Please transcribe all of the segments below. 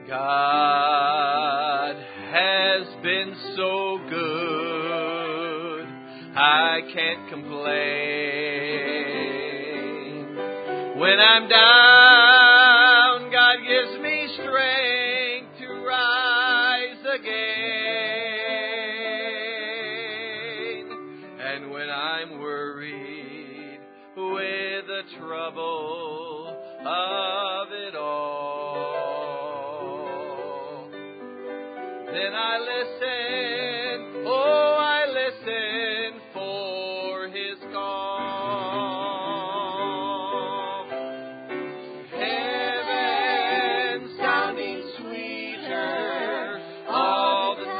God has been so good, I can't complain. When I'm down, God gives me strength to rise again. And when I'm worried with the trouble of it all, then I listen, oh, I listen for His call. Heaven sounding sweeter all the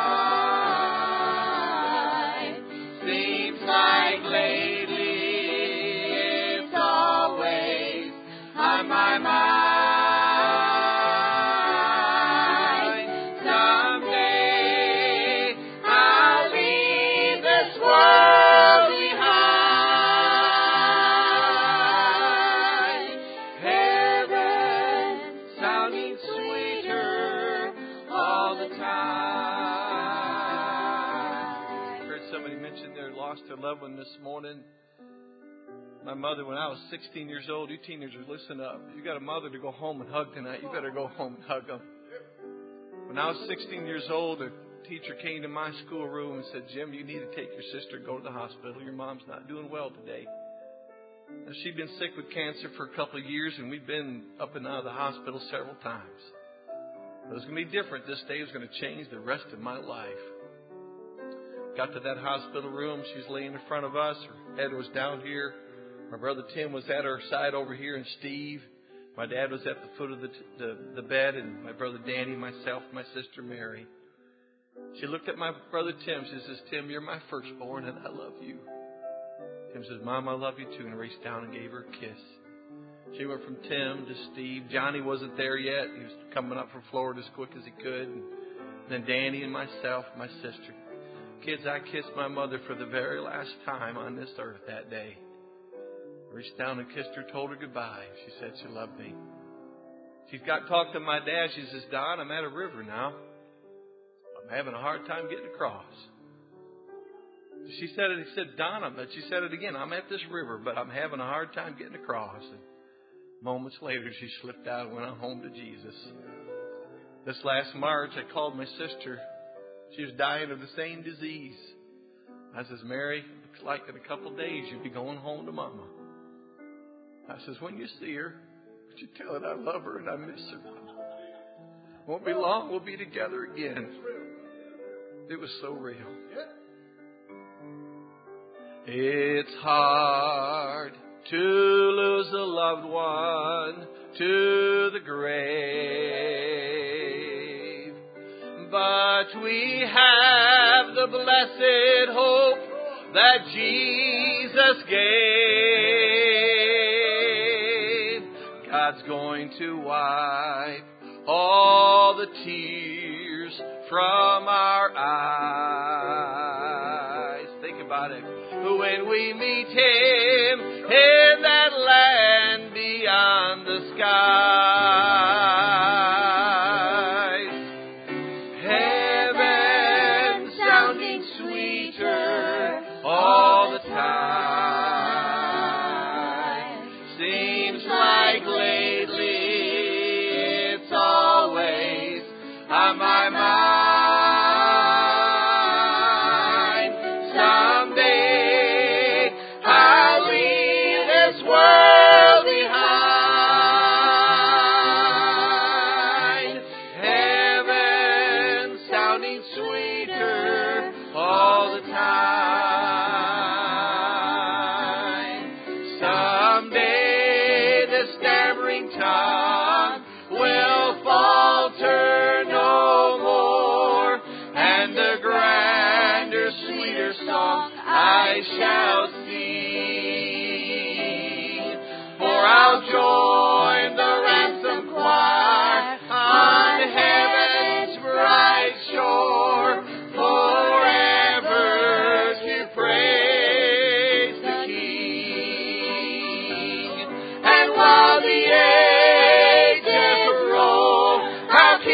time. Seems like lately it's always on my mind. Their loved one this morning. My mother, when I was 16 years old, you teenagers, listen up. You got a mother to go home and hug tonight, you better go home and hug them. When I was 16 years old, a teacher came to my schoolroom and said, Jim, you need to take your sister and go to the hospital. Your mom's not doing well today. Now, she'd been sick with cancer for a couple of years, and we'd been up and out of the hospital several times. But it was going to be different. This day was going to change the rest of my life. Got to that hospital room. She's laying in front of us. Her head was down here. My brother Tim was at her side over here, and Steve. My dad was at the foot of the bed, and my brother Danny, myself, my sister Mary. She looked at my brother Tim. She says, Tim, you're my firstborn, and I love you. Tim says, Mom, I love you too, and reached down and gave her a kiss. She went from Tim to Steve. Johnny wasn't there yet. He was coming up from Florida as quick as he could. And then Danny and myself, my sister. Kids, I kissed my mother for the very last time on this earth that day. I reached down and kissed her, told her goodbye. She said she loved me. She's got talked to my dad. She says, Don, I'm at a river now. I'm having a hard time getting across. She said it. He said, Don, but she said it again. I'm at this river, but I'm having a hard time getting across. And moments later, she slipped out and went on home to Jesus. This last March, I called my sister. She was dying of the same disease. I says, Mary, looks like in a couple of days you'll be going home to Mama. I says, when you see her, would you tell her I love her and I miss her? Won't be long, we'll be together again. It was so real. It's hard to lose a loved one to the grave, but we have the blessed hope that Jesus gave. God's going to wipe all the tears from our eyes. Think about it. When we meet Him in that land beyond the skies, heaven sounding sweeter all the time. Seems like lately it's always on my mind. I shall sing, for I'll join the ransom choir on heaven's bright shore, forever to praise the King. And while the ages roll, how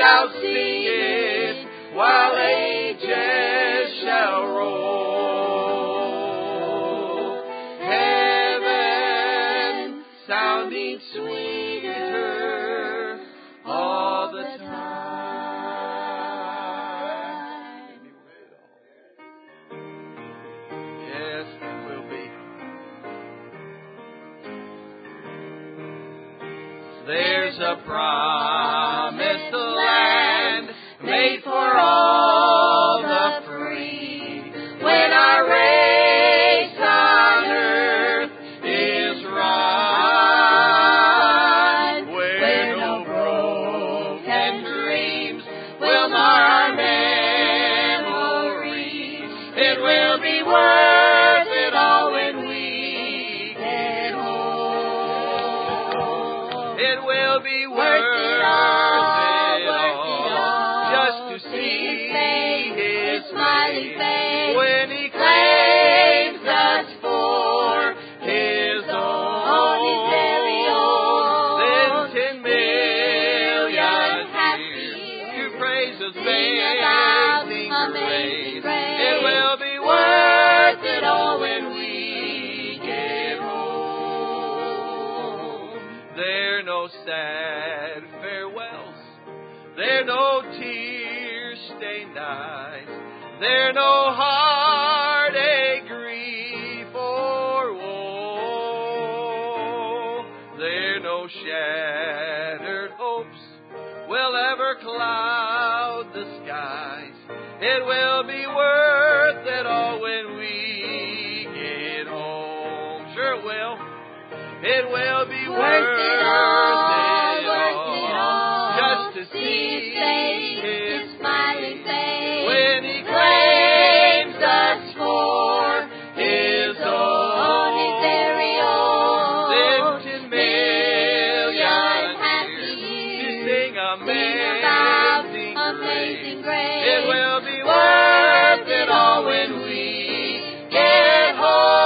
out singing while ages shall roll. Heaven sounding sweeter all the time. Yes, it will be. There's a promised land made for all the free. When our race on earth is run, where no broken dreams will mar our memories, it will be worth it all when we get home. It will be worth it all just to see His smiling face when He claims us for His own. His very own. Then 10 million years to praise His amazing grace. It will be worth it all when we get home. There are no sad farewells. There are no tear-stained eyes. There are no heartache, grief, or woe. There are no shattered hopes will ever cloud the skies. It will be worth it all when we get home. Sure it will. It will be worth it all just to see His smiling face when He claims us for His own. His very own. Then 10 million happy years to sing amazing grace. It will be worth it all when we get home.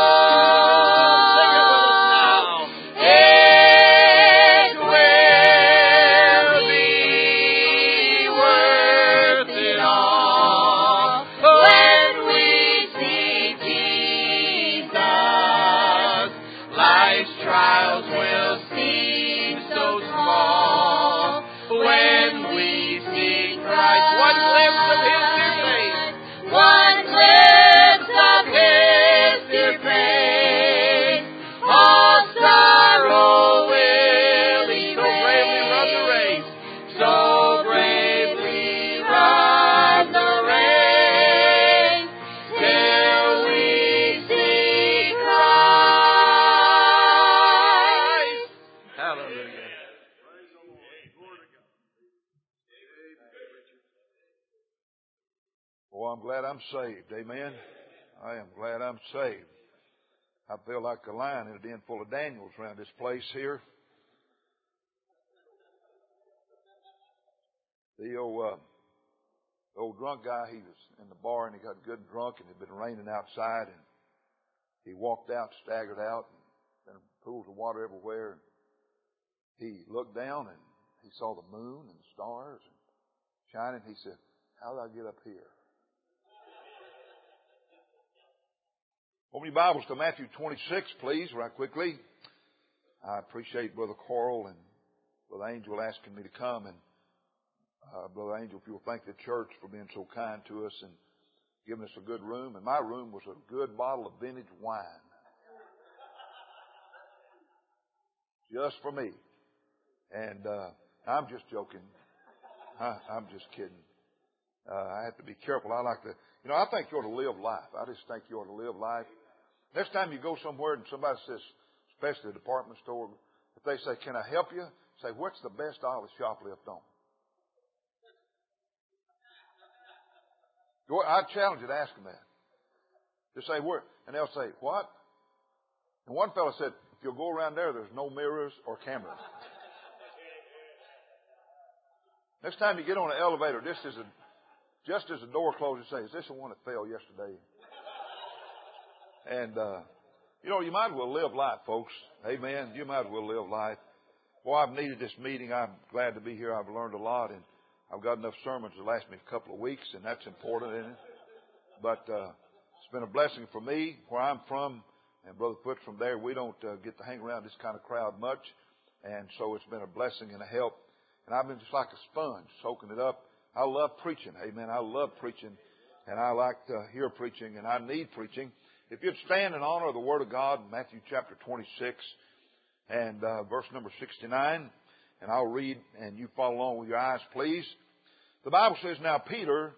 Saved. Amen. I am glad I'm saved. I feel like a lion in a den full of Daniels around this place here. The old drunk guy, he was in the bar and he got good and drunk and it had been raining outside and he walked out, staggered out, and there were pools of water everywhere. And he looked down and he saw the moon and the stars and shining. He said, "How did I get up here?" Open your Bibles to Matthew 26, please, right quickly. I appreciate Brother Coral and Brother Angel asking me to come. And Brother Angel, if you'll thank the church for being so kind to us and giving us a good room. And my room was a good bottle of vintage wine. Just for me. And I'm just joking. I'm just kidding. I have to be careful. I think you ought to live life. I just think you ought to live life. Next time you go somewhere and somebody says, especially a department store, if they say, "Can I help you?" say, "What's the best aisle the shop left on?" I challenge you to ask them that. Just say, "Where?" And they'll say, "What?" And one fellow said, "If you'll go around there, there's no mirrors or cameras." Next time you get on an elevator, just as the door closes, say, "Is this the one that fell yesterday?" And, you might as well live life, folks. Amen. You might as well live life. Well, I've needed this meeting. I'm glad to be here. I've learned a lot. And I've got enough sermons to last me a couple of weeks, and that's important, isn't it? But it's been a blessing for me where I'm from, and Brother Foot's from there. We don't get to hang around this kind of crowd much, and so it's been a blessing and a help. And I've been just like a sponge, soaking it up. I love preaching. Amen. I love preaching, and I like to hear preaching, and I need preaching. If you'd stand in honor of the Word of God, Matthew chapter 26 and verse number 69, and I'll read, and you follow along with your eyes, please. The Bible says, Now Peter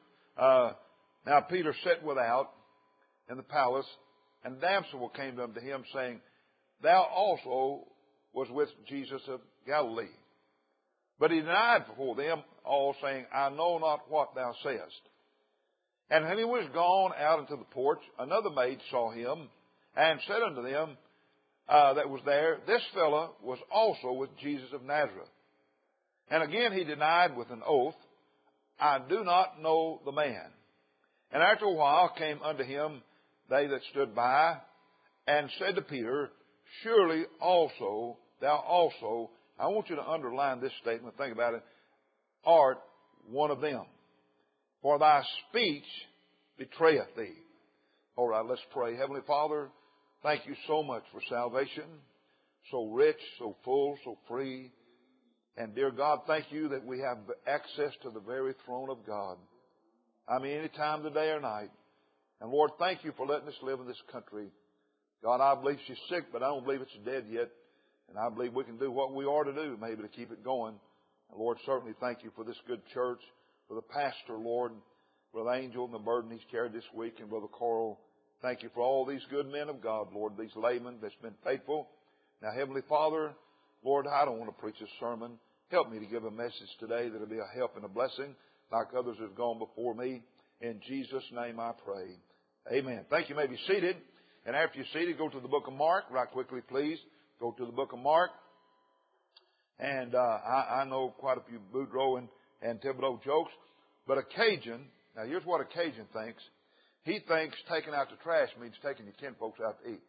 sat without in the palace, and a damsel came unto him, saying, Thou also was with Jesus of Galilee. But he denied before them all, saying, I know not what thou sayest. And when he was gone out into the porch, another maid saw him, and said unto them that was there, This fellow was also with Jesus of Nazareth. And again he denied with an oath, I do not know the man. And after a while came unto him they that stood by, and said to Peter, Surely also, thou also, I want you to underline this statement, think about it, art one of them. For thy speech betrayeth thee. All right, let's pray. Heavenly Father, thank you so much for salvation. So rich, so full, so free. And dear God, thank you that we have access to the very throne of God. I mean, any time of the day or night. And Lord, thank you for letting us live in this country. God, I believe she's sick, but I don't believe it's dead yet. And I believe we can do what we are to do, maybe to keep it going. And Lord, certainly thank you for this good church, for the pastor, Lord, Brother Angel and the burden he's carried this week, and Brother Carl. Thank you for all these good men of God, Lord, these laymen that's been faithful. Now, Heavenly Father, Lord, I don't want to preach a sermon. Help me to give a message today that will be a help and a blessing like others have gone before me. In Jesus' name I pray. Amen. Thank you. You may be seated. And after you're seated, go to the book of Mark right quickly, please. Go to the book of Mark. And I know quite a few Boudreaux and Thibodeau jokes. But a Cajun, now here's what a Cajun thinks. He thinks taking out the trash means taking your kinfolks out to eat.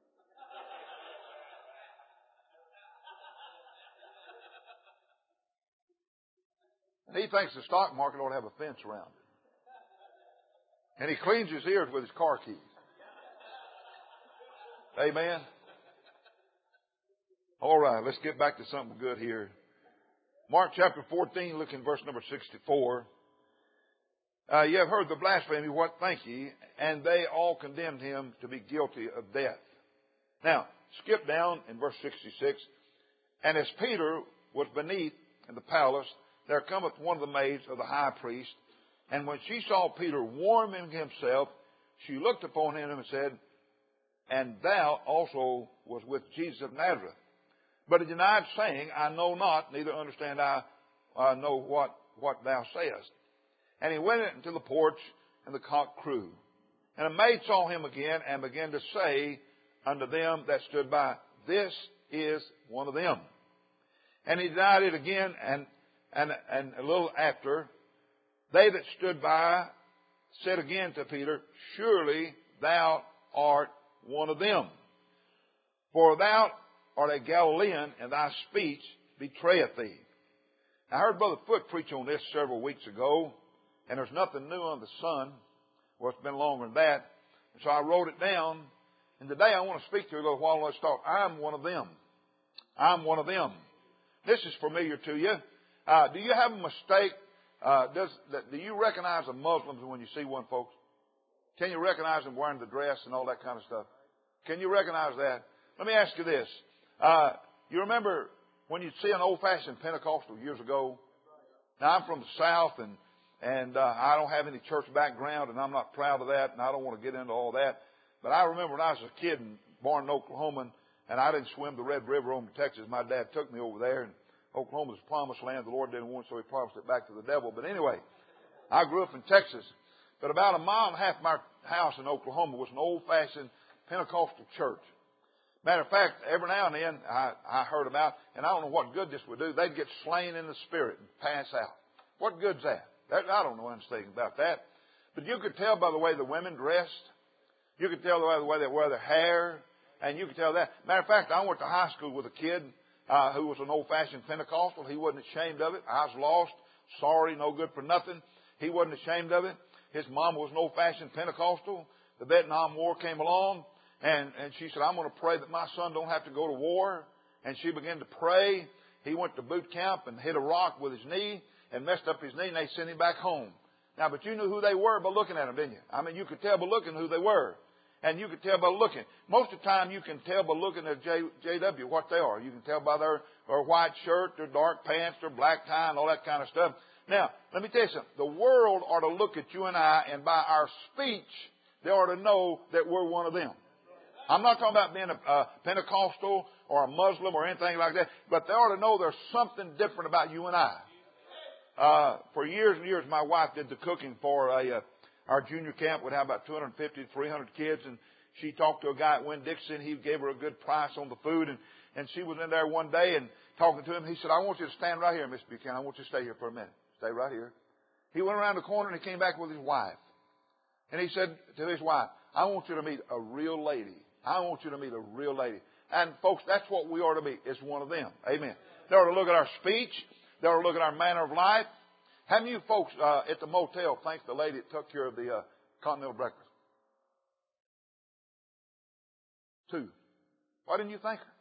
And he thinks the stock market ought to have a fence around it. And he cleans his ears with his car keys. Amen. All right, let's get back to something good here. Mark chapter 14, look in verse number 64. Ye have heard the blasphemy, what think ye? And they all condemned him to be guilty of death. Now, skip down in verse 66. And as Peter was beneath in the palace, there cometh one of the maids of the high priest. And when she saw Peter warming himself, she looked upon him and said, And thou also was with Jesus of Nazareth. But he denied, saying, I know not, neither understand I know what thou sayest. And he went into the porch, and the cock crew. And a maid saw him again, and began to say unto them that stood by, This is one of them. And he denied it again, and a little after, they that stood by said again to Peter, Surely thou art one of them. For thou art a Galilean, and thy speech betrayeth thee. I heard Brother Foot preach on this several weeks ago, and there's nothing new under the sun. Well, it's been longer than that. And so I wrote it down, and today I want to speak to you a little while. Let's talk. I'm one of them. I'm one of them. This is familiar to you. Do you have a mistake? Do you recognize the Muslims when you see one, folks? Can you recognize them wearing the dress and all that kind of stuff? Can you recognize that? Let me ask you this. You remember when you'd see an old-fashioned Pentecostal years ago? Now, I'm from the South, and I don't have any church background, and I'm not proud of that, and I don't want to get into all that. But I remember when I was a kid and born in Oklahoma, and I didn't swim the Red River over to Texas. My dad took me over there, and Oklahoma's the promised land. The Lord didn't want it, so he promised it back to the devil. But anyway, I grew up in Texas. But about a mile and a half from our house in Oklahoma was an old-fashioned Pentecostal church. Matter of fact, every now and then I heard about, and I don't know what good this would do, they'd get slain in the spirit and pass out. What good's that? I don't know anything about that. But you could tell by the way the women dressed. You could tell by the way they wear their hair. And you could tell that. Matter of fact, I went to high school with a kid who was an old-fashioned Pentecostal. He wasn't ashamed of it. I was lost. sorry, no good for nothing. He wasn't ashamed of it. His mom was an old-fashioned Pentecostal. The Vietnam War came along, and she said, I'm going to pray that my son don't have to go to war. And she began to pray. He went to boot camp and hit a rock with his knee and messed up his knee, and they sent him back home. Now, but you knew who they were by looking at them, didn't you? I mean, you could tell by looking who they were. And you could tell by looking. Most of the time, you can tell by looking at JW what they are. You can tell by their white shirt, their dark pants, their black tie, and all that kind of stuff. Now, let me tell you something. The world ought to look at you and I, and by our speech, they ought to know that we're one of them. I'm not talking about being a Pentecostal or a Muslim or anything like that, but they ought to know there's something different about you and I. For years and years, my wife did the cooking for our junior camp. We'd have about 250 to 300 kids, and she talked to a guy at Winn-Dixon. He gave her a good price on the food, and she was in there one day and talking to him. He said, I want you to stand right here, Miss Buchanan. I want you to stay here for a minute. Stay right here. He went around the corner and he came back with his wife. And he said to his wife, I want you to meet a real lady. I want you to meet a real lady. And folks, that's what we ought to be. It's one of them. Amen. They ought to look at our speech. They ought to look at our manner of life. How many of you folks at the motel thank the lady that took care of the continental breakfast? 2. Why didn't you thank her?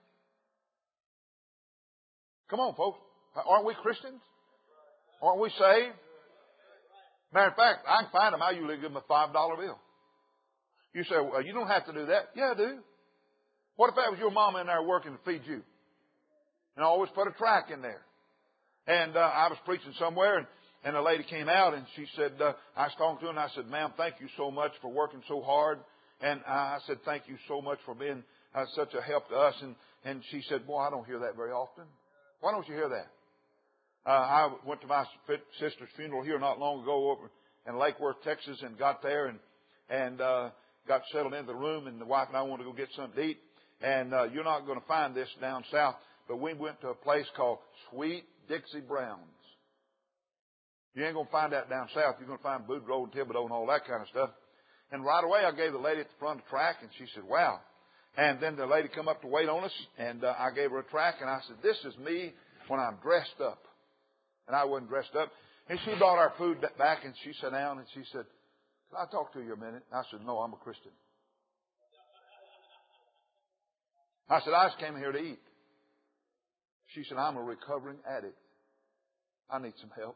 Come on, folks. Aren't we Christians? Aren't we saved? Matter of fact, I can find them. I usually give them a $5 bill. You say, well, you don't have to do that. Yeah, I do. What if that was your mama in there working to feed you? And I always put a tract in there. And I was preaching somewhere, and a lady came out, and she said, I was talking to her, and I said, ma'am, thank you so much for working so hard. And I said, thank you so much for being such a help to us. And she said, boy, I don't hear that very often. Why don't you hear that? I went to my sister's funeral here not long ago over in Lake Worth, Texas, and got there and got settled into the room, and the wife and I wanted to go get something to eat. And you're not going to find this down south, but we went to a place called Sweet Dixie Brown's. You ain't going to find that down south. You're going to find Boudreaux and Thibodeau and all that kind of stuff. And right away, I gave the lady at the front of the track, and she said, wow. And then the lady come up to wait on us, and I gave her a track, and I said, this is me when I'm dressed up. And I wasn't dressed up. And she brought our food back, and she sat down, and she said, can I talk to you a minute? And I said, no, I'm a Christian. I said, I just came here to eat. She said, I'm a recovering addict. I need some help.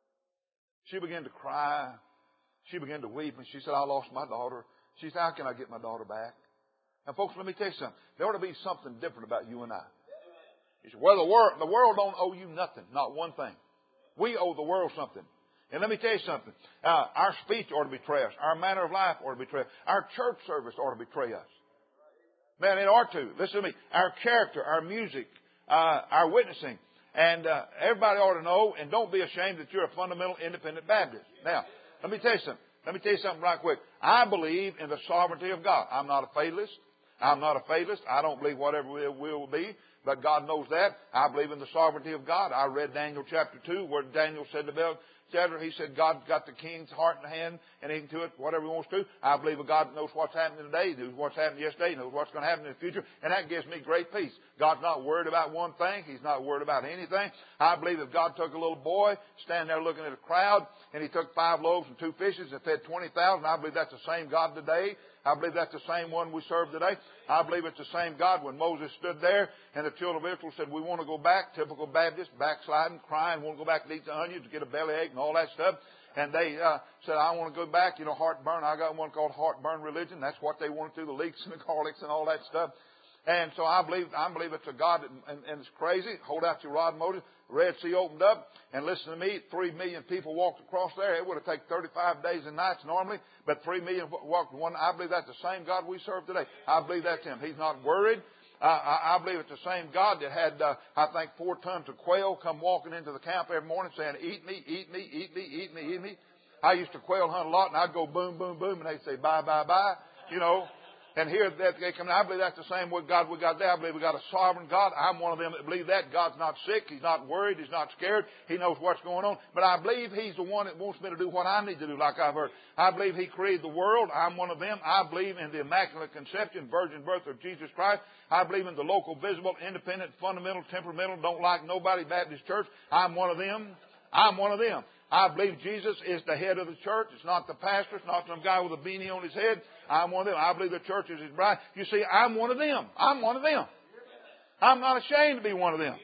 She began to cry. She began to weep, and she said, I lost my daughter. She said, how can I get my daughter back? Now, folks, let me tell you something. There ought to be something different about you and I. You said, well, the world don't owe you nothing, not one thing. We owe the world something. And let me tell you something. Our speech ought to betray us. Our manner of life ought to betray us. Our church service ought to betray us. Man, it ought to. Listen to me. Our character, our music, our witnessing. And everybody ought to know, and don't be ashamed that you're a fundamental independent Baptist. Now, let me tell you something. Let me tell you something right quick. I believe in the sovereignty of God. I'm not a fatalist. I'm not a fatalist. I don't believe whatever will be. But God knows that. I believe in the sovereignty of God. I read Daniel chapter 2 where Daniel said to Belshazzar, he said, God's got the king's heart in the hand and he can do it whatever he wants to. I believe that God knows what's happening today. He knows what's happened yesterday. He knows what's going to happen in the future. And that gives me great peace. God's not worried about one thing. He's not worried about anything. I believe if God took a little boy standing there looking at a crowd and he took 5 loaves and 2 fishes and fed 20,000, I believe that's the same God today. I believe that's the same one we serve today. I believe it's the same God. When Moses stood there and the children of Israel said, we want to go back, typical Baptist, backsliding, crying, want to go back and eat the onions, get a bellyache and all that stuff. And they said, I want to go back, heartburn. I got one called heartburn religion. That's what they want to do, the leeks and the garlics and all that stuff. And so I believe it's a God, and it's crazy. Hold out your rod and Moses. Red Sea opened up, and listen to me, 3 million people walked across there. It would have taken 35 days and nights normally, but 3 million walked one. I believe that's the same God we serve today. I believe that's Him. He's not worried. I believe it's the same God that had, 4 tons of quail come walking into the camp every morning saying, eat me, eat me, eat me, eat me, eat me. I used to quail hunt a lot, and I'd go boom, boom, boom, and they'd say bye, bye, bye, And here they come. I believe that's the same with God we got there. I believe we got a sovereign God. I'm one of them that believe that. God's not sick. He's not worried. He's not scared. He knows what's going on. But I believe He's the one that wants me to do what I need to do, like I've heard. I believe He created the world. I'm one of them. I believe in the Immaculate Conception, virgin birth of Jesus Christ. I believe in the local, visible, independent, fundamental, temperamental, don't like nobody Baptist church. I'm one of them. I'm one of them. I believe Jesus is the head of the church. It's not the pastor. It's not some guy with a beanie on his head. I'm one of them. I believe the church is his bride. You see, I'm one of them. I'm one of them. I'm not ashamed to be one of them.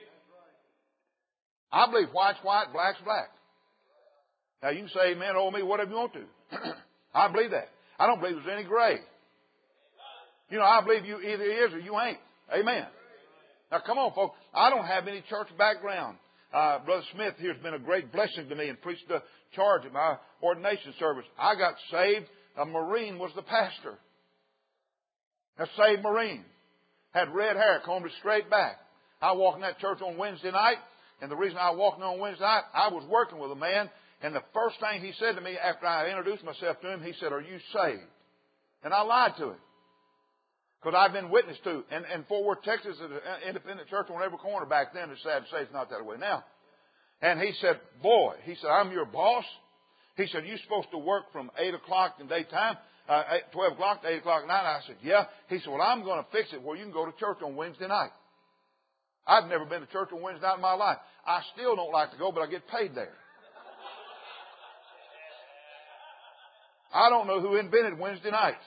I believe white's white, black's black. Now, you can say amen or me, whatever you want to. I believe that. I don't believe there's any gray. You know, I believe you either is or you ain't. Amen. Now, come on, folks. I don't have any church background. Brother Smith here has been a great blessing to me and preached the charge at my ordination service. I got saved. A Marine was the pastor. A saved Marine. Had red hair, combed it straight back. I walked in that church on Wednesday night, and the reason I walked in on Wednesday night, I was working with a man, and the first thing he said to me after I introduced myself to him, he said, "Are you saved?" And I lied to him. Because I've been witness to, and Fort Worth, Texas, is an independent church on every corner back then. It's sad to say it's not that way now. And he said, "Boy," he said, "I'm your boss." He said, "You're supposed to work from 8 o'clock in daytime, 12 o'clock to 8 o'clock at night." I said, "Yeah." He said, "Well, I'm going to fix it where you can go to church on Wednesday night." I've never been to church on Wednesday night in my life. I still don't like to go, but I get paid there. I don't know who invented Wednesday nights.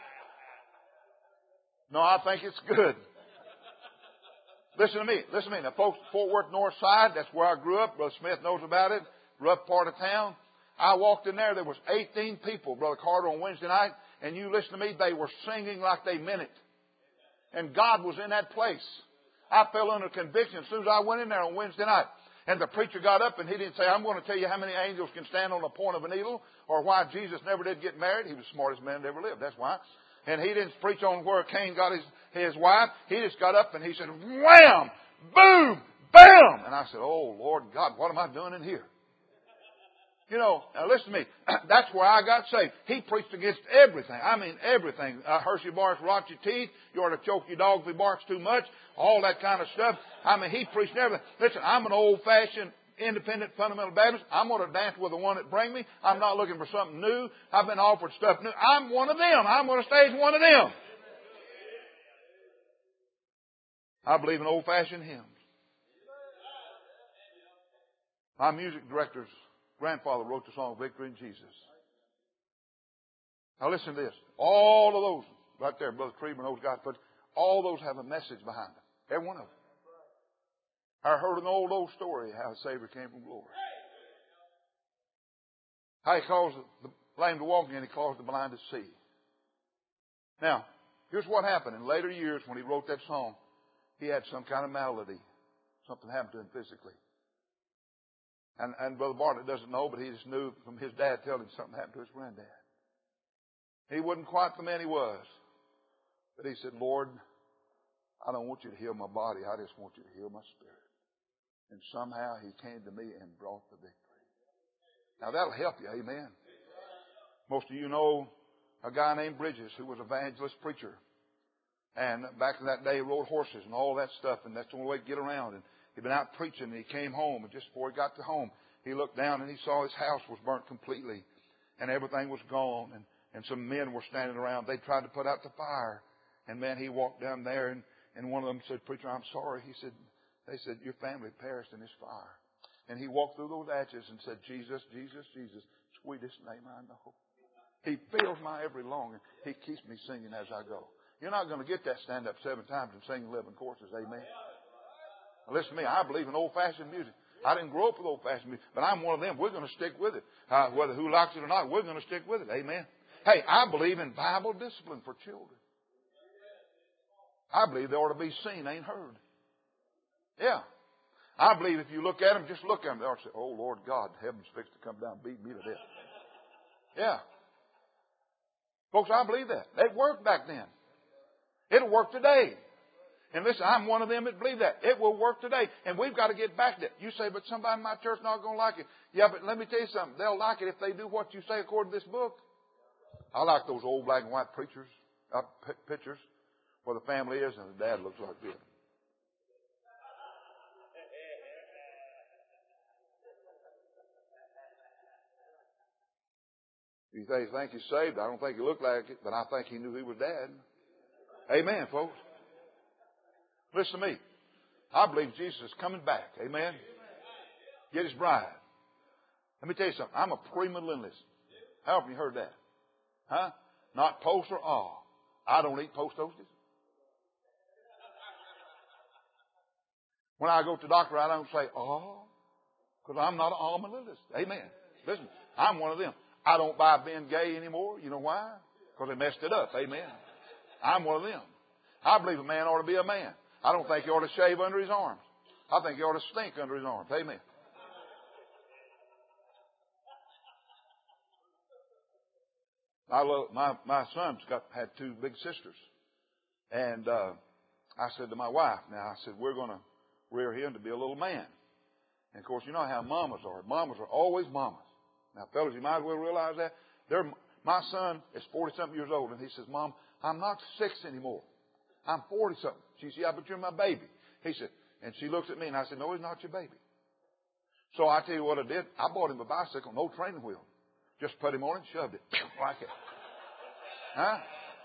No, I think it's good. Listen to me. Listen to me. Now, folks, Fort Worth North Side, that's where I grew up. Brother Smith knows about it. Rough part of town. I walked in there. There was 18 people, Brother Carter, on Wednesday night. And you listen to me, they were singing like they meant it. And God was in that place. I fell under conviction as soon as I went in there on Wednesday night. And the preacher got up and he didn't say, "I'm going to tell you how many angels can stand on the point of a needle," or why Jesus never did get married. He was the smartest man that ever lived. That's why. And he didn't preach on where Cain got his wife. He just got up and he said, "Wham! Boom! Bam!" And I said, "Oh, Lord God, what am I doing in here?" You know, now listen to me. That's where I got saved. He preached against everything. I mean, everything. Hershey bars rot your teeth. You ought to choke your dog if he barks too much. All that kind of stuff. I mean, he preached everything. Listen, I'm an old-fashioned, independent, fundamental Baptist. I'm going to dance with the one that bring me. I'm not looking for something new. I've been offered stuff new. I'm one of them. I'm going to stay as one of them. I believe in old-fashioned hymns. My music director's grandfather wrote the song "Victory in Jesus." Now listen to this. All of those, right there, Brother Creeman, those guys, all those have a message behind them. Every one of them. I heard an old story how the Savior came from glory. How He caused the lame to walk again, He caused the blind to see. Now, here's what happened. In later years, when he wrote that song, he had some kind of malady. Something happened to him physically. And Brother Bartlett doesn't know, but he just knew from his dad telling him something happened to his granddad. He wasn't quite the man he was. But he said, "Lord, I don't want you to heal my body. I just want you to heal my spirit." And somehow he came to me and brought the victory. Now that'll help you, amen. Most of you know a guy named Bridges who was an evangelist preacher. And back in that day, he rode horses and all that stuff. And that's the only way to get around. And he'd been out preaching and he came home. And just before he got to home, he looked down and he saw his house was burnt completely. And everything was gone. And some men were standing around. They tried to put out the fire. And man, he walked down there and one of them said, "Preacher, I'm sorry." They said, "Your family perished in this fire." And he walked through those ashes and said, "Jesus, Jesus, Jesus, sweetest name I know. He fills my every longing. He keeps me singing as I go." You're not going to get that stand up 7 times and sing 11 courses. Amen. Now listen to me. I believe in old-fashioned music. I didn't grow up with old-fashioned music, but I'm one of them. We're going to stick with it. Whether who likes it or not, we're going to stick with it. Amen. Hey, I believe in Bible discipline for children. I believe they ought to be seen, ain't heard. Yeah. I believe if you look at them, just look at them, they ought to say, "Oh, Lord God, heaven's fixed to come down and beat me to death." Yeah. Folks, I believe that. It worked back then. It'll work today. And listen, I'm one of them that believe that. It will work today. And we've got to get back to it. You say, "But somebody in my church not going to like it." Yeah, but let me tell you something. They'll like it if they do what you say according to this book. I like those old black and white pictures where the family is and the dad looks like this. You think he's saved? I don't think he looked like it, but I think he knew he was dad. Amen, folks. Listen to me. I believe Jesus is coming back. Amen. Get his bride. Let me tell you something. I'm a premillennialist. How often you heard that? Huh? Not post or all. I don't eat post toasties. When I go to the doctor, I don't say, oh, because I'm not an all-millennialist. Amen. Listen, I'm one of them. I don't buy Ben Gay anymore. You know why? Because they messed it up. Amen. I'm one of them. I believe a man ought to be a man. I don't think he ought to shave under his arms. I think he ought to stink under his arms. Amen. I love my son's had two big sisters, and I said to my wife, now I said we're going to rear him to be a little man. And of course, you know how mamas are. Mamas are always mamas. Now, fellas, you might as well realize that. My son is 40-something years old, and he says, Mom, I'm not 6 anymore. I'm 40-something. She said, yeah, but you're my baby. He said, and she looks at me, and I said, no, he's not your baby. So I tell you what I did. I bought him a bicycle, no training wheel. Just put him on it and shoved it. Like it. Huh?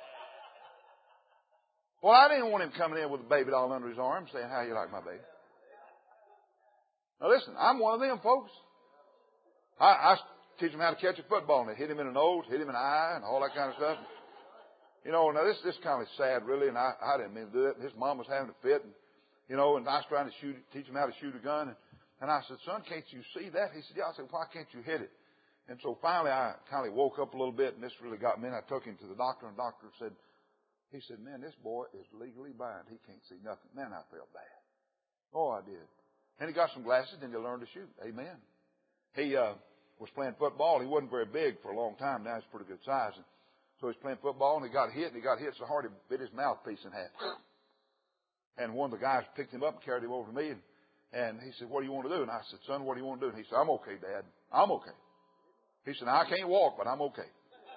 Well, I didn't want him coming in with a baby doll under his arm saying, how you like my baby? Now listen, I'm one of them folks. I teach him how to catch a football, and they hit him in the nose, hit him in the eye, and all that kind of stuff. You know, now this kind of sad, really, and I didn't mean to do it. His mom was having a fit, and you know, and I was trying to teach him how to shoot a gun, and I said, son, can't you see that? He said, yeah. I said, why can't you hit it? And so finally, I kind of woke up a little bit, and this really got me. And I took him to the doctor, and the doctor said, he said, man, this boy is legally blind. He can't see nothing. Man, I felt bad. Oh, I did. And he got some glasses, and he learned to shoot. Amen. He was playing football. He wasn't very big for a long time. Now he's pretty good size. And so he's playing football, and he got hit so hard he bit his mouthpiece in half. And one of the guys picked him up and carried him over to me, and he said, what do you want to do? And I said, son, what do you want to do? And he said, I'm okay, Dad. I'm okay. He said, I can't walk, but I'm okay.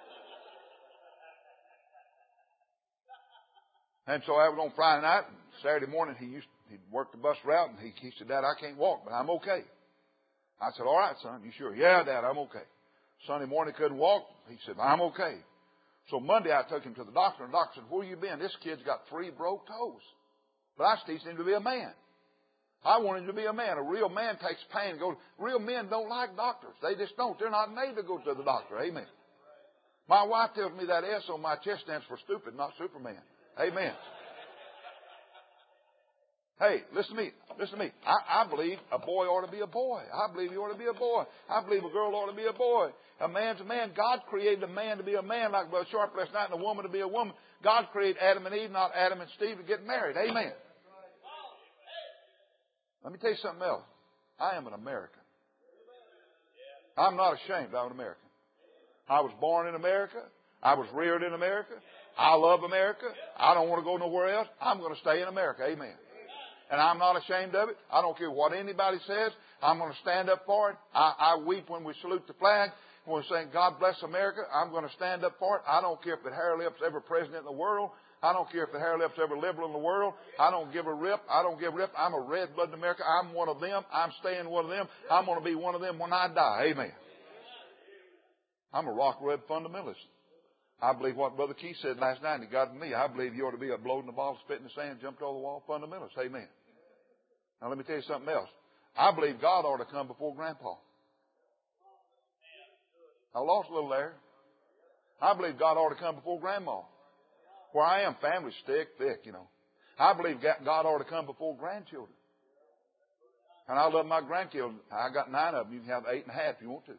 And so that was on Friday night. And Saturday morning, he'd work the bus route, and he said, Dad, I can't walk, but I'm okay. I said, all right, son, you sure? Yeah, Dad, I'm okay. Sunday morning, he couldn't walk. He said, I'm okay. So Monday, I took him to the doctor, and the doctor said, where you been? This kid's got 3 broke toes. But I was teaching him to be a man. I want him to be a man. A real man takes pain. Real men don't like doctors. They just don't. They're not made to go to the doctor. Amen. My wife tells me that S on my chest stands for stupid, not Superman. Amen. Hey, listen to me. Listen to me. I believe a boy ought to be a boy. I believe he ought to be a boy. I believe a girl ought to be a boy. A man's a man. God created a man to be a man, like Brother Sharp last night, and a woman to be a woman. God created Adam and Eve, not Adam and Steve, to get married. Amen. Let me tell you something else. I am an American. I'm not ashamed I'm an American. I was born in America. I was reared in America. I love America. I don't want to go nowhere else. I'm going to stay in America. Amen. And I'm not ashamed of it. I don't care what anybody says. I'm going to stand up for it. I weep when we salute the flag. When we're saying, God bless America, I'm going to stand up for it. I don't care if the hair lip's ever president in the world. I don't care if the hair lip's ever liberal in the world. I don't give a rip. I don't give a rip. I'm a red-blooded American. I'm one of them. I'm staying one of them. I'm going to be one of them when I die. Amen. I'm a rock red fundamentalist. I believe what Brother Keith said last night, and it got to me. I believe you ought to be a blowing the ball, spitting the sand, jumped over the wall fundamentalist. Amen. Now let me tell you something else. I believe God ought to come before Grandpa. I lost a little there. I believe God ought to come before Grandma. Where I am, family's thick, you know. I believe God ought to come before grandchildren. And I love my grandchildren. I got 9 of them. You can have 8 and a half if you want to.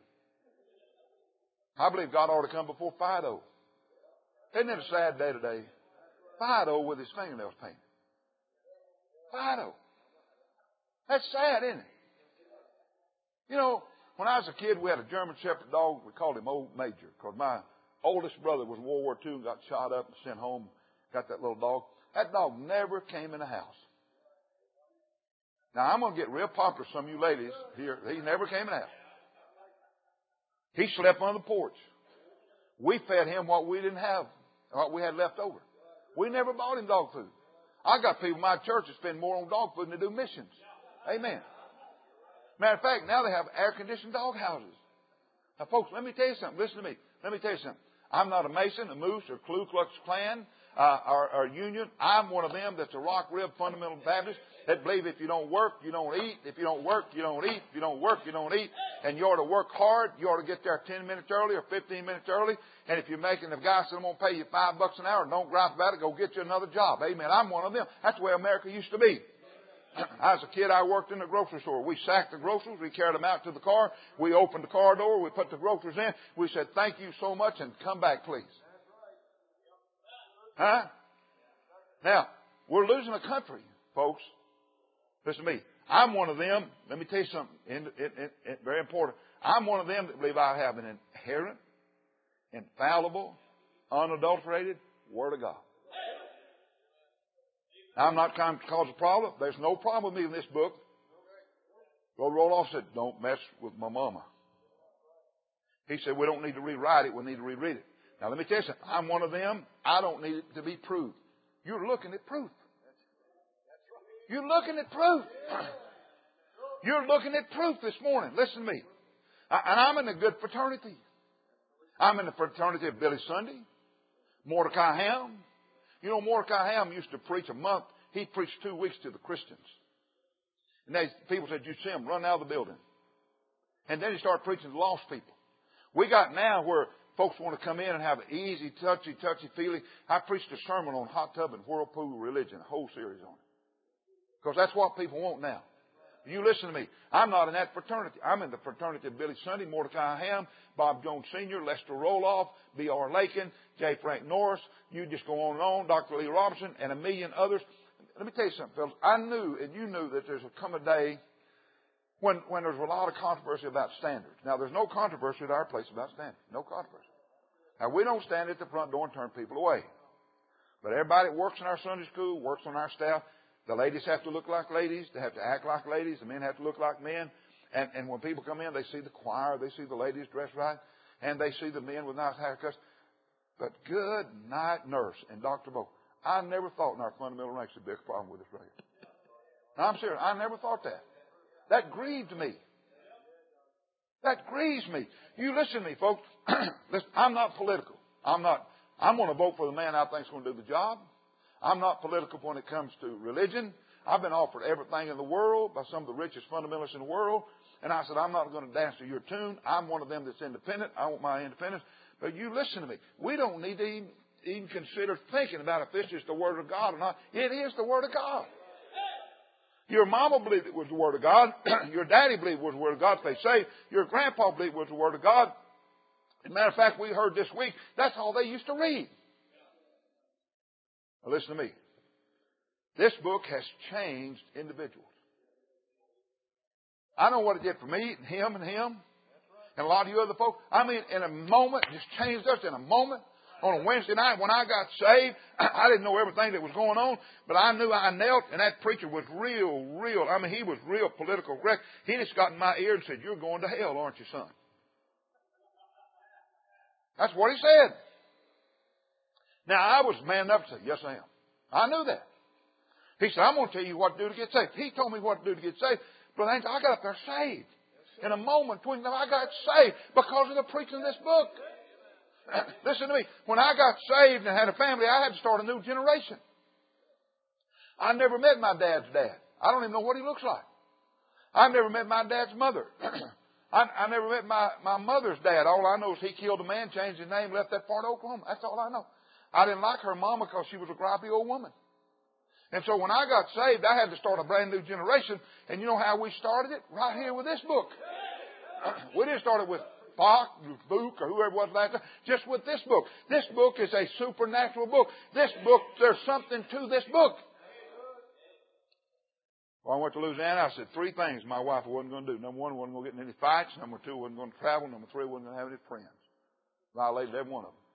I believe God ought to come before Fido. Isn't it a sad day today? Fido with his fingernails painted. Fido. That's sad, isn't it? You know, when I was a kid, we had a German Shepherd dog. We called him Old Major because my oldest brother was in World War II and got shot up and sent home. Got that little dog. That dog never came in the house. Now, I'm going to get real popular with some of you ladies here. He never came in the house. He slept on the porch. We fed him what we didn't have, what we had left over. We never bought him dog food. I got people in my church that spend more on dog food than they do missions. Amen. Matter of fact, now they have air-conditioned dog houses. Now, folks, let me tell you something. Listen to me. Let me tell you something. I'm not a Mason, a Moose, or Ku Klux Klan, or Union. I'm one of them that's a rock rib fundamental Baptist that believe if you don't work, you don't eat. If you don't work, you don't eat. If you don't work, you don't eat. And you ought to work hard. You ought to get there 10 minutes early or 15 minutes early. And if you're making, the guy said, I'm going to pay you $5 an hour, don't gripe about it, go get you another job. Amen. I'm one of them. That's the way America used to be. As a kid, I worked in the grocery store. We sacked the groceries. We carried them out to the car. We opened the car door. We put the groceries in. We said, thank you so much and come back, please. Huh? Now, we're losing a country, folks. Listen to me. I'm one of them. Let me tell you something very important. I'm one of them that believe I have an inherent, infallible, unadulterated Word of God. I'm not trying to cause a problem. There's no problem with me in this book. Brother Roloff said, don't mess with my mama. He said, we don't need to rewrite it. We need to reread it. Now, let me tell you something. I'm one of them. I don't need it to be proved. You're looking at proof. You're looking at proof. You're looking at proof this morning. Listen to me. And I'm in a good fraternity. I'm in the fraternity of Billy Sunday, Mordecai Ham. You know, Mordecai Ham used to preach a month. He preached 2 weeks to the Christians. And people said, you see him run out of the building. And then he started preaching to lost people. We got now where folks want to come in and have an easy, touchy feeling. I preached a sermon on hot tub and whirlpool religion, a whole series on it. Because that's what people want now. You listen to me. I'm not in that fraternity. I'm in the fraternity of Billy Sunday, Mordecai Ham, Bob Jones Sr., Lester Roloff, B.R. Lakin, J. Frank Norris. You just go on, Dr. Lee Robinson, and a million others. Let me tell you something, fellas. I knew, and you knew, that there's come a day when there's a lot of controversy about standards. Now, there's no controversy at our place about standards. No controversy. Now, we don't stand at the front door and turn people away. But everybody that works in our Sunday school, works on our staff, the ladies have to look like ladies. They have to act like ladies. The men have to look like men. And when people come in, they see the choir. They see the ladies dressed right. And they see the men with nice haircuts. But good night, nurse and Dr. Bo. I never thought in our fundamental ranks there'd be a problem with this right here. Now, I'm serious. I never thought that. That grieved me. That grieves me. You listen to me, folks. Listen, I'm not political. I'm going to vote for the man I think is going to do the job. I'm not political when it comes to religion. I've been offered everything in the world by some of the richest fundamentalists in the world. And I said, I'm not going to dance to your tune. I'm one of them that's independent. I want my independence. But you listen to me. We don't need to even consider thinking about if this is the Word of God or not. It is the Word of God. Your mama believed it was the Word of God. Your daddy believed it was the Word of God. They say your grandpa believed it was the Word of God. As a matter of fact, we heard this week, that's all they used to read. Now listen to me. This book has changed individuals. I know what it did for me and him and a lot of you other folks. I mean, in a moment, just changed us in a moment. On a Wednesday night when I got saved, I didn't know everything that was going on, but I knew I knelt, and that preacher was real. I mean, he was real political correct. He just got in my ear and said, you're going to hell, aren't you, son? That's what he said. Now, I was man enough to say, yes, I am. I knew that. He said, I'm going to tell you what to do to get saved. He told me what to do to get saved. Brother Angel, I got up there saved. In a moment between them, I got saved because of the preaching of this book. Listen to me. When I got saved and had a family, I had to start a new generation. I never met my dad's dad. I don't even know what he looks like. I never met my dad's mother. I never met my mother's dad. All I know is he killed a man, changed his name, left that part of Oklahoma. That's all I know. I didn't like her mama because she was a gripey old woman. And so when I got saved, I had to start a brand new generation. And you know how we started it? Right here with this book. We didn't start it with Bach, Luke, or whoever was last time. Just with this book. This book is a supernatural book. This book, there's something to this book. Well, I went to Louisiana. I said 3 things my wife wasn't going to do. Number 1, wasn't going to get in any fights. Number 2, wasn't going to travel. Number 3, wasn't going to have any friends. Violated every one of them.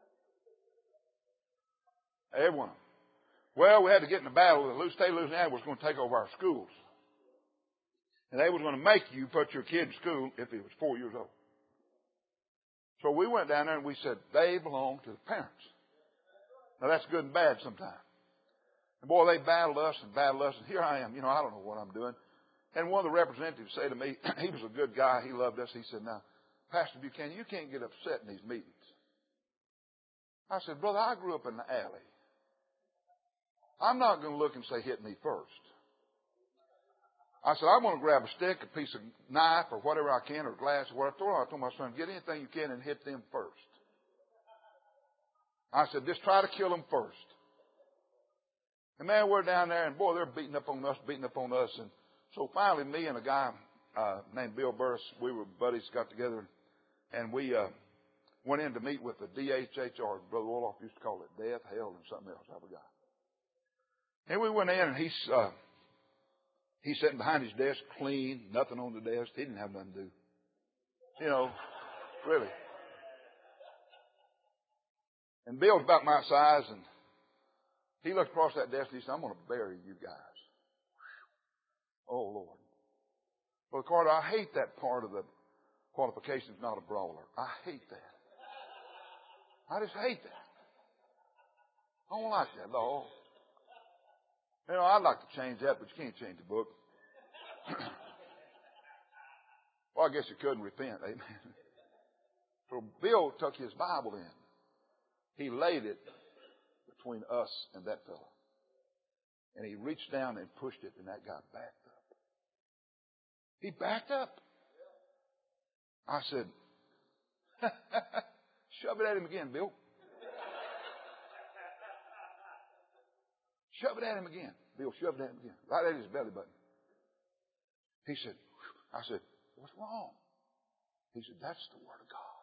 Every one of them. Well, we had to get in a battle. The state of Louisiana was going to take over our schools. And they was going to make you put your kid in school if he was 4 years old. So we went down there and we said, they belong to the parents. Now that's good and bad sometimes. And boy, they battled us. And here I am. You know, I don't know what I'm doing. And one of the representatives said to me, he was a good guy. He loved us. He said, now, Pastor Buchanan, you can't get upset in these meetings. I said, brother, I grew up in the alley. I'm not going to look and say, hit me first. I said, I'm going to grab a stick, a piece of knife, or whatever I can, or glass, or whatever. I told my son, get anything you can and hit them first. I said, just try to kill them first. And man, we're down there, and boy, they're beating up on us. And so finally, me and a guy named Bill Burris, we were buddies, got together, and we went in to meet with the DHHR. Brother Orloff used to call it death, hell, and something else. I forgot. And we went in, and he's sitting behind his desk, clean, nothing on the desk. He didn't have nothing to do. You know, really. And Bill's about my size, and he looked across that desk and he said, I'm going to bury you guys. Oh, Lord. Well, Carter, I hate that part of the qualifications, not a brawler. I hate that. I just hate that. I don't like that, Lord. You know, I'd like to change that, but you can't change the book. Well, I guess you couldn't repent, amen. So Bill took his Bible in. He laid it between us and that fellow. And he reached down and pushed it, and that guy backed up. He backed up. I said, shove it at him again, Bill. Shove it at him again. Bill shoved it at him again. Right at his belly button. He said, I said, what's wrong? He said, that's the Word of God.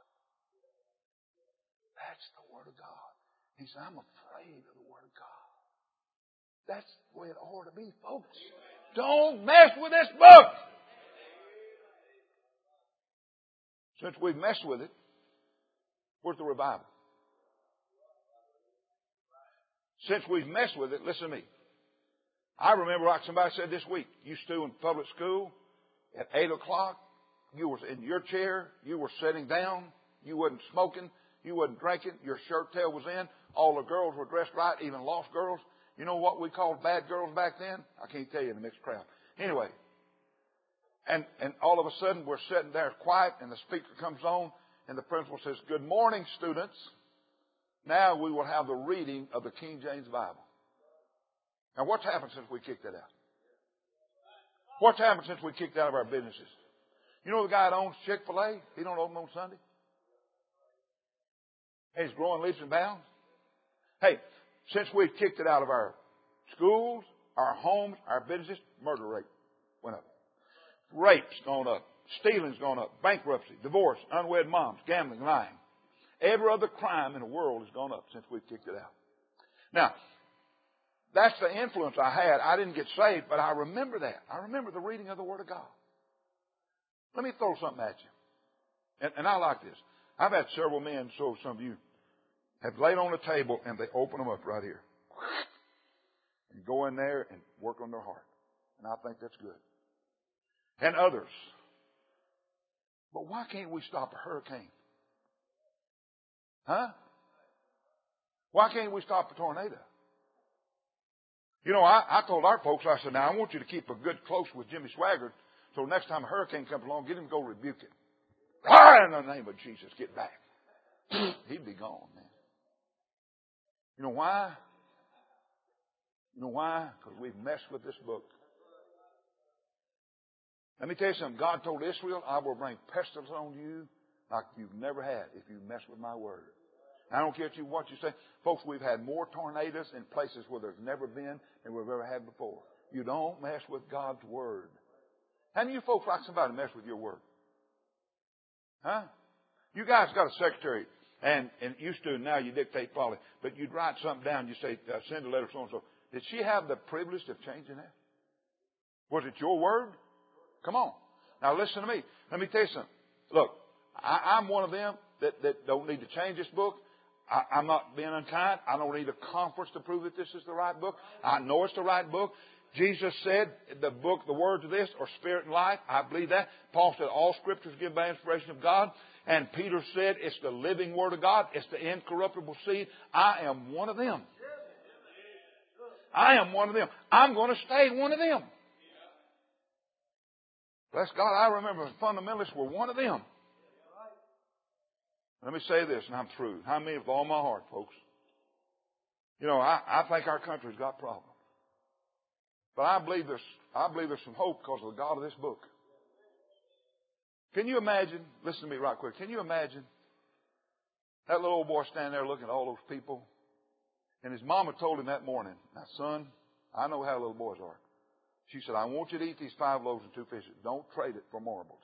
That's the Word of God. He said, I'm afraid of the Word of God. That's the way it ought to be, folks. Don't mess with this book. Since we've messed with it, where's the revival? Since we've messed with it, listen to me. I remember like somebody said this week, you still in public school at 8 o'clock, you were in your chair, you were sitting down, you wasn't smoking, you wasn't drinking, your shirt tail was in, all the girls were dressed right, even lost girls. You know what we called bad girls back then? I can't tell you in the mixed crowd. Anyway, and all of a sudden we're sitting there quiet and the speaker comes on and the principal says, good morning, students. Now we will have the reading of the King James Bible. Now what's happened since we kicked that out? What's happened since we kicked out of our businesses? You know the guy that owns Chick-fil-A? He don't open on Sunday. Hey, he's growing leaps and bounds. Hey, since we've kicked it out of our schools, our homes, our businesses, murder rate went up. Rape's gone up. Stealing's gone up. Bankruptcy, divorce, unwed moms, gambling, lying. Every other crime in the world has gone up since we've kicked it out. Now, that's the influence I had. I didn't get saved, but I remember that. I remember the reading of the Word of God. Let me throw something at you. And I like this. I've had several men, so some of you, have laid on the table and they open them up right here. And go in there and work on their heart. And I think that's good. And others. But why can't we stop a hurricane? Huh? Why can't we stop a tornado? You know, I told our folks, I said, now I want you to keep a good close with Jimmy Swaggart so next time a hurricane comes along, get him to go rebuke it. In the name of Jesus, get back. He'd be gone, man. You know why? You know why? Because we've messed with this book. Let me tell you something. God told Israel, I will bring pestilence on you like you've never had if you mess with my word. I don't care what you say. Folks, we've had more tornadoes in places where there's never been than we've ever had before. You don't mess with God's word. How many of you folks like somebody to mess with your word? Huh? You guys got a secretary, and used to, now you dictate folly, but you'd write something down, you say, send a letter so and so. Did she have the privilege of changing that? Was it your word? Come on. Now listen to me. Let me tell you something. Look, I'm one of them that don't need to change this book. I'm not being unkind. I don't need a conference to prove that this is the right book. I know it's the right book. Jesus said the book, the words of this are spirit and life. I believe that. Paul said all scriptures given by inspiration of God. And Peter said it's the living word of God. It's the incorruptible seed. I am one of them. I am one of them. I'm going to stay one of them. Bless God, I remember the fundamentalists were one of them. Let me say this, and I'm through. How many with all my heart, folks? You know, I think our country's got problems. But I believe there's some hope because of the God of this book. Can you imagine? Listen to me right quick. Can you imagine that little old boy standing there looking at all those people? And his mama told him that morning, now, son, I know how little boys are. She said, I want you to eat these 5 loaves and 2 fishes. Don't trade it for marbles.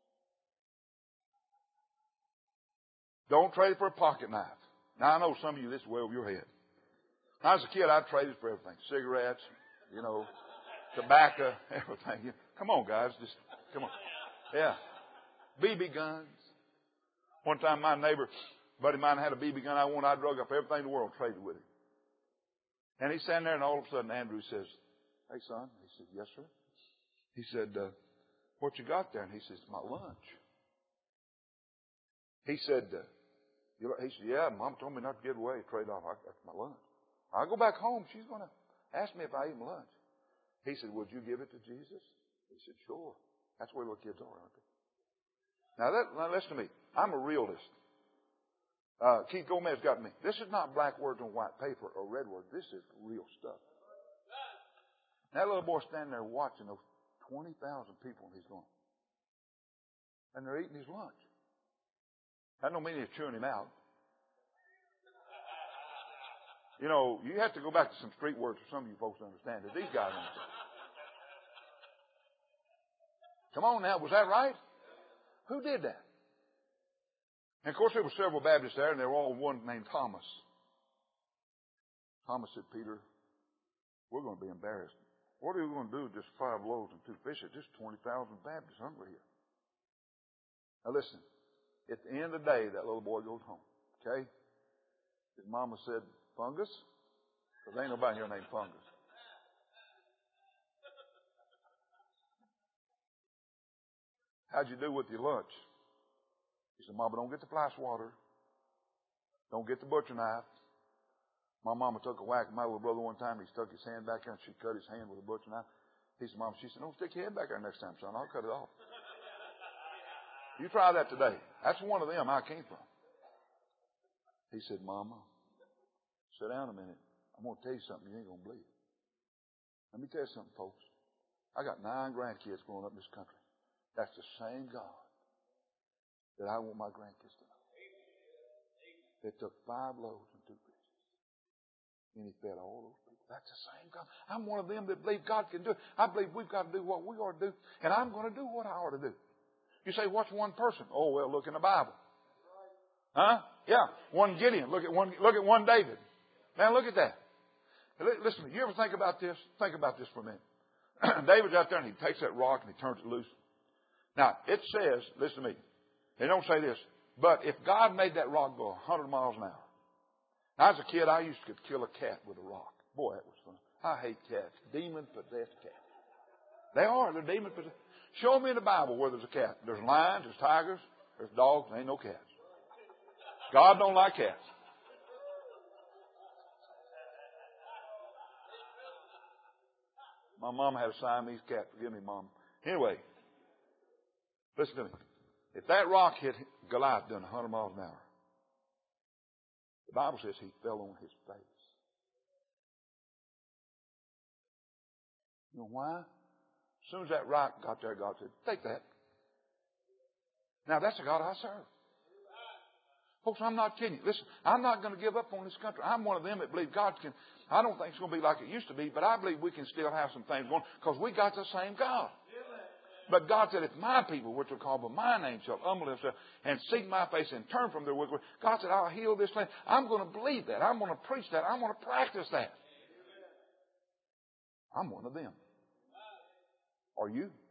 Don't trade it for a pocket knife. Now, I know some of you, this is way over your head. When I was a kid, I traded for everything. Cigarettes, tobacco, everything. Come on, guys. Just, come on. Yeah. BB guns. One time my neighbor, buddy of mine, had a BB gun I wanted. I drug up everything in the world, traded with him. And he's standing there, and all of a sudden Andrew says, hey, son. He said, yes, sir. He said, what you got there? And he says, my lunch. He said, yeah, Mom told me not to give it away, trade off. That's my lunch. I go back home. She's going to ask me if I ate my lunch. He said, would you give it to Jesus? He said, sure. That's the way little kids are, aren't they? Now listen to me. I'm a realist. Keith Gomez got me. This is not black words on white paper or red words. This is real stuff. That little boy standing there watching those 20,000 people, and he's going, and they're eating his lunch. That don't mean he's chewing him out. You have to go back to some street words for some of you folks to understand it. These guys understand. Come on now, was that right? Who did that? And of course there were several Baptists there, and they were all one named Thomas. Thomas said, Peter, we're going to be embarrassed. What are we going to do with just 5 loaves and 2 fishes? Just 20,000 Baptists hungry here. Now listen, at the end of the day, that little boy goes home. Okay? His mama said, Fungus? Because there ain't nobody here named Fungus. How'd you do with your lunch? He said, Mama, don't get the fly swatter. Don't get the butcher knife. My mama took a whack at my little brother one time. He stuck his hand back there and she cut his hand with a butcher knife. He said, Mama, she said, don't stick your head back there next time, son. I'll cut it off. You try that today. That's one of them I came from. He said, Mama, sit down a minute. I'm going to tell you something you ain't going to believe. Let me tell you something, folks. I got 9 grandkids growing up in this country. That's the same God that I want my grandkids to know. That took 5 loaves and 2 fishes. And he fed all those people. That's the same God. I'm one of them that believe God can do it. I believe we've got to do what we ought to do. And I'm going to do what I ought to do. You say, what's one person? Oh, well, look in the Bible. Huh? Yeah. One Gideon. Look at one David. Man, look at that. Listen, you ever think about this? Think about this for a minute. David's out there and he takes that rock and he turns it loose. Now, it says, listen to me. They don't say this, but if God made that rock go 100 miles an hour. Now, as a kid, I used to kill a cat with a rock. Boy, that was fun. I hate cats. Demon-possessed cats. They're demon-possessed. Show me in the Bible where there's a cat. There's lions, there's tigers, there's dogs, there ain't no cats. God don't like cats. My mom had a Siamese cat. Forgive me, Mom. Anyway, listen to me. If that rock hit Goliath doing 100 miles an hour, the Bible says he fell on his face. You know why? As soon as that rock got there, God said, take that. Now, that's the God I serve. Folks, I'm not kidding you. Listen, I'm not going to give up on this country. I'm one of them that believe God can. I don't think it's going to be like it used to be, but I believe we can still have some things going because we got the same God. But God said, if my people, which are called by my name, shall humble themselves and seek my face and turn from their wicked ways, God said, I'll heal this land. I'm going to believe that. I'm going to preach that. I'm going to practice that. I'm one of them. Are you?